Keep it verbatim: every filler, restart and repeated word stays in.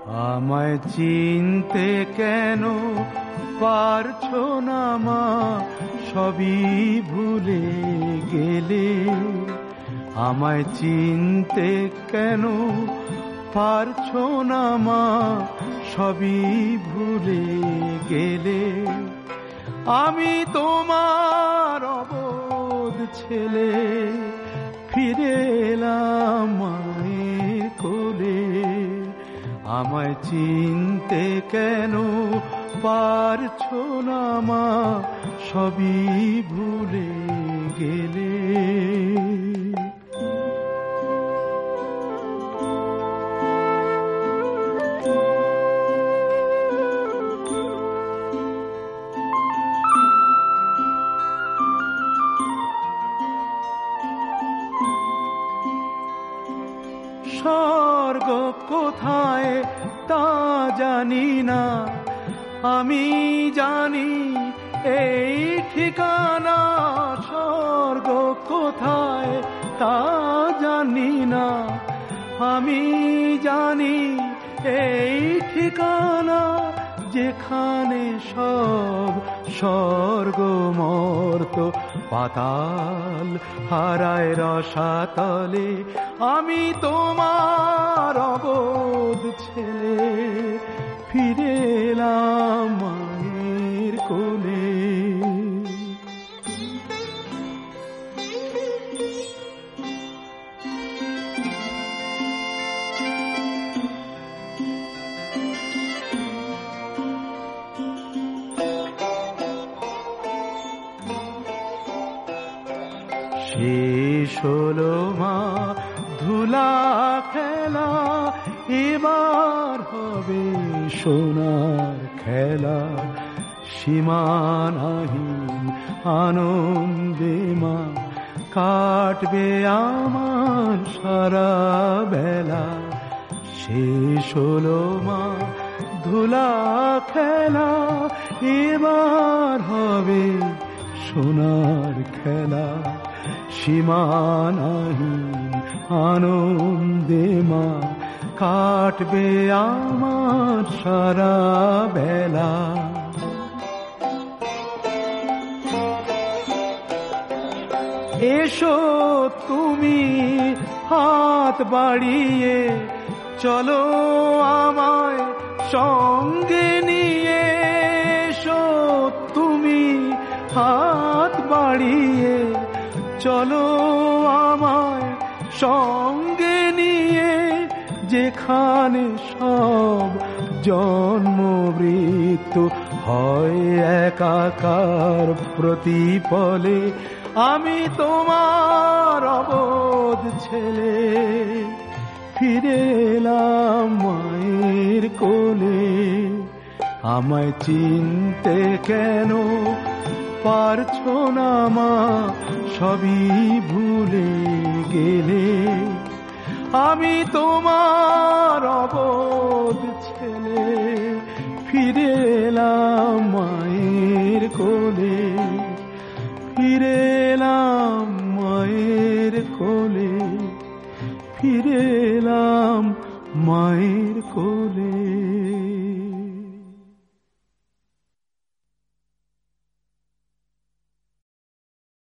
আমায় চিনতে কেন পারছো না মা, সবই ভুলে গেলে। আমায় চিনতে কেন পারছো না মা, সবই ভুলে গেলে। আমি তোমার অবোধ ছেলে, ফিরে এলাম মায়ের কোলে। আমায় চিনতে কেন পারছো না মা, সবই ভুলে গেলে। স্বর্গ কোথায় তা জানি না, আমি জানি এই ঠিকানা। স্বর্গ কোথায় তা জানি না, আমি জানি এই ঠিকানা। যেখানে সব স্বর্গ মর্ত পাতাল হারায় রসাতলে। আমি তোমার অবোধ ছেলে, ফিরে এলাম মায়ের কোলে। শেষ হলো মা ধুলা খেলা, এবার হবে সোনার খেলা। সীমানাহীন আনন্দে মা কাটবে আমার সারা বেলা। শেষ হলো মা ধুলা খেলা, এবার হবে সোনার খেলা। সীমানাহীন আনন্দে মা কাটবে আমার সারা বেলা। এসো তুমি হাত বাড়িয়ে, চলো আমায় সঙ্গে নিয়ে। এসো তুমি হাত বাড়িয়ে, চলো আমায় সঙ্গে নিয়ে। যেখানে সব জন্ম মৃত্যু হয় একাকার প্রতিপলে। আমি তোমার অবোধ ছেলে, ফিরে এলাম মায়ের কোলে। আমায় চিনতে কেন পারছো না মা, সবই ভুলে গেলে। আমি তোমার অবোধ ছেলে, ফিরে এলাম মায়ের কোলে। ফিরে এলাম মায়ের কোলে, ফিরে এলাম মায়ের কোলে।